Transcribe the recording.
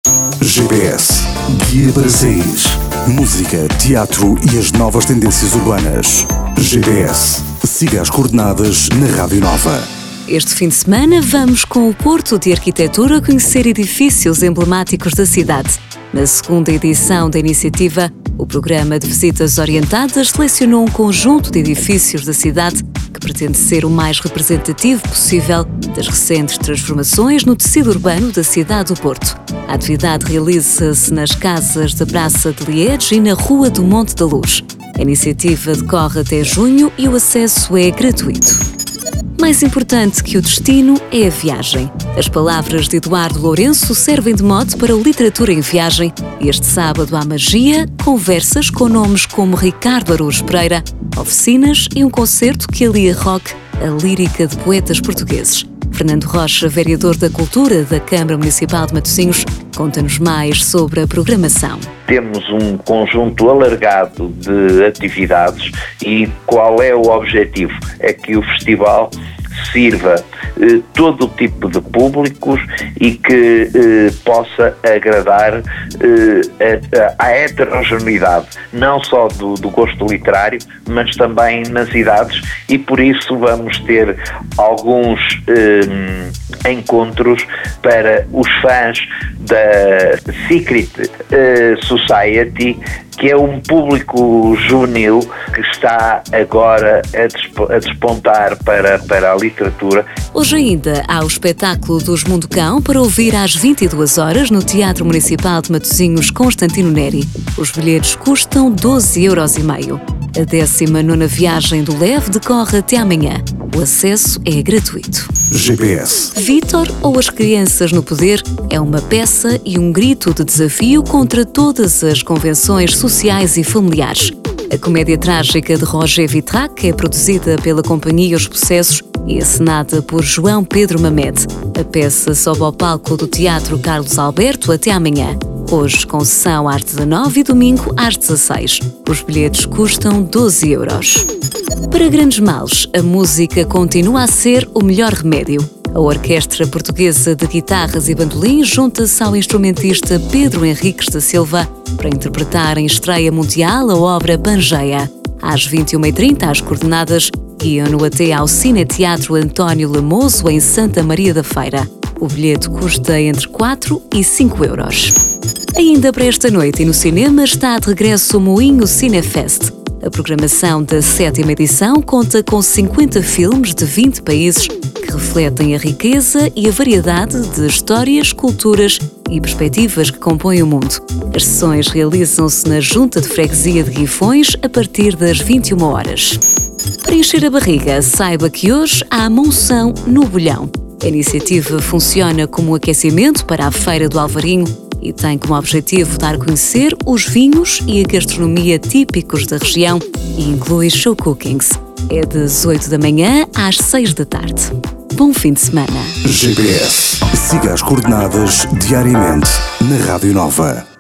GPS, guia para saís. Música, teatro e as novas tendências urbanas. GPS, siga as coordenadas na Rádio Nova. Este fim de semana vamos com o Porto de Arquitetura conhecer edifícios emblemáticos da cidade. Na segunda edição da iniciativa, o programa de visitas orientadas selecionou um conjunto de edifícios da cidade que pretende ser o mais representativo possível das recentes transformações no tecido urbano da cidade do Porto. A atividade realiza-se nas casas da Praça de Liege e na Rua do Monte da Luz. A iniciativa decorre até junho e o acesso é gratuito. Mais importante que o destino é a viagem. As palavras de Eduardo Lourenço servem de mote para o Literatura em Viagem. Este sábado há magia, conversas com nomes como Ricardo Araújo Pereira, oficinas e um concerto que alia rock à lírica de poetas portugueses. Fernando Rocha, vereador da Cultura da Câmara Municipal de Matosinhos, conta-nos mais sobre a programação. Temos um conjunto alargado de atividades e qual é o objetivo? É que o festival sirva todo o tipo de públicos e que possa agradar à heterogeneidade, não só do gosto literário, mas também nas idades, e por isso vamos ter alguns encontros para os fãs da Secret Society, que é um público juvenil que está agora a despontar para a literatura. Hoje ainda há o espetáculo dos Mundo Cão para ouvir às 22 horas no Teatro Municipal de Matosinhos Constantino Neri. Os bilhetes custam 12,5 €. A 19ª viagem do LEV decorre até amanhã. O acesso é gratuito. GPS. Vítor ou as crianças no poder é uma peça e um grito de desafio contra todas as convenções sociais e familiares. A comédia trágica de Roger Vitrac é produzida pela Companhia Os Processos e assinada por João Pedro Mamed. A peça sobe ao palco do Teatro Carlos Alberto até amanhã. Hoje com sessão às 19 e domingo às 16. Os bilhetes custam 12 €. Para grandes males, a música continua a ser o melhor remédio. A Orquestra Portuguesa de Guitarras e Bandolim junta-se ao instrumentista Pedro Henriques da Silva para interpretar em estreia mundial a obra Pangeia. Às 21h30, às coordenadas, guiam-no até ao Cineteatro António Lamoso, em Santa Maria da Feira. O bilhete custa entre 4 e 5 €. Ainda para esta noite e no cinema está de regresso o Moinho Cinefest. A programação da 7ª edição conta com 50 filmes de 20 países que refletem a riqueza e a variedade de histórias, culturas e perspectivas que compõem o mundo. As sessões realizam-se na Junta de Freguesia de Guifões a partir das 21 horas. Para encher a barriga, saiba que hoje há Monção no Bolhão. A iniciativa funciona como aquecimento para a Feira do Alvarinho e tem como objetivo dar a conhecer os vinhos e a gastronomia típicos da região e inclui show cookings. É das 8 da manhã às 6 da tarde. Bom fim de semana. GPS. Siga as coordenadas diariamente na Rádio Nova.